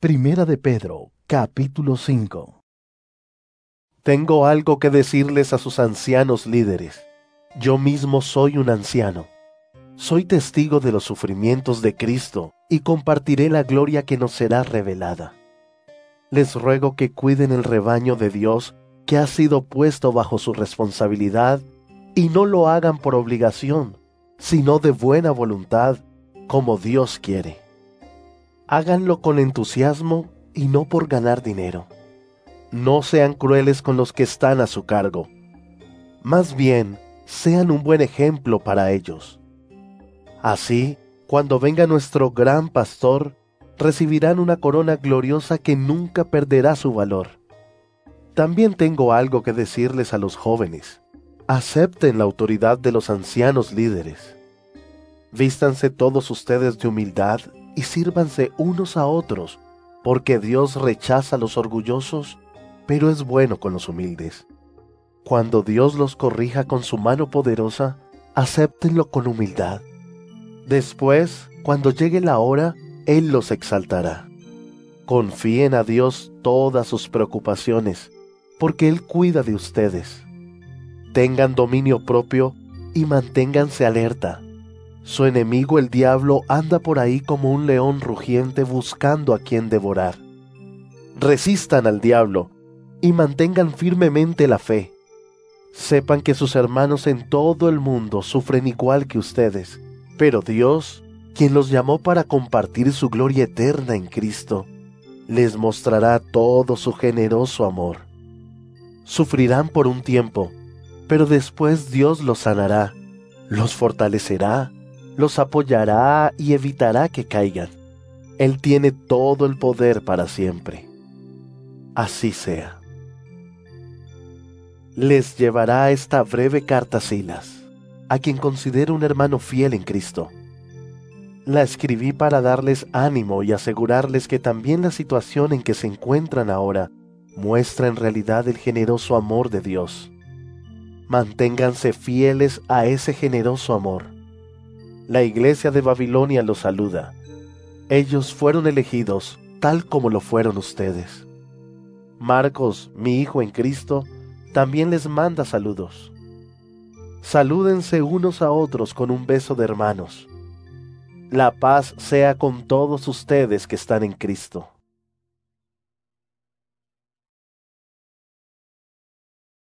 Primera de Pedro, capítulo 5. Tengo algo que decirles a sus ancianos líderes. Yo mismo soy un anciano. Soy testigo de los sufrimientos de Cristo y compartiré la gloria que nos será revelada. Les ruego que cuiden el rebaño de Dios que ha sido puesto bajo su responsabilidad y no lo hagan por obligación, sino de buena voluntad, como Dios quiere. Háganlo con entusiasmo y no por ganar dinero. No sean crueles con los que están a su cargo. Más bien, sean un buen ejemplo para ellos. Así, cuando venga nuestro gran pastor, recibirán una corona gloriosa que nunca perderá su valor. También tengo algo que decirles a los jóvenes. Acepten la autoridad de los ancianos líderes. Vístanse todos ustedes de humildad y sírvanse unos a otros, porque Dios rechaza a los orgullosos, pero es bueno con los humildes. Cuando Dios los corrija con su mano poderosa, acéptenlo con humildad. Después, cuando llegue la hora, Él los exaltará. Confíen a Dios todas sus preocupaciones, porque Él cuida de ustedes. Tengan dominio propio y manténganse alerta. Su enemigo el diablo anda por ahí como un león rugiente buscando a quien devorar. Resistan al diablo y mantengan firmemente la fe. Sepan que sus hermanos en todo el mundo sufren igual que ustedes, pero Dios, quien los llamó para compartir su gloria eterna en Cristo, les mostrará todo su generoso amor. Sufrirán por un tiempo, pero después Dios los sanará, los fortalecerá, los apoyará y evitará que caigan. Él tiene todo el poder para siempre. Así sea. Les llevará esta breve carta Silas, a quien considero un hermano fiel en Cristo. La escribí para darles ánimo y asegurarles que también la situación en que se encuentran ahora muestra en realidad el generoso amor de Dios. Manténganse fieles a ese generoso amor. La iglesia de Babilonia los saluda. Ellos fueron elegidos tal como lo fueron ustedes. Marcos, mi hijo en Cristo, también les manda saludos. Salúdense unos a otros con un beso de hermanos. La paz sea con todos ustedes que están en Cristo.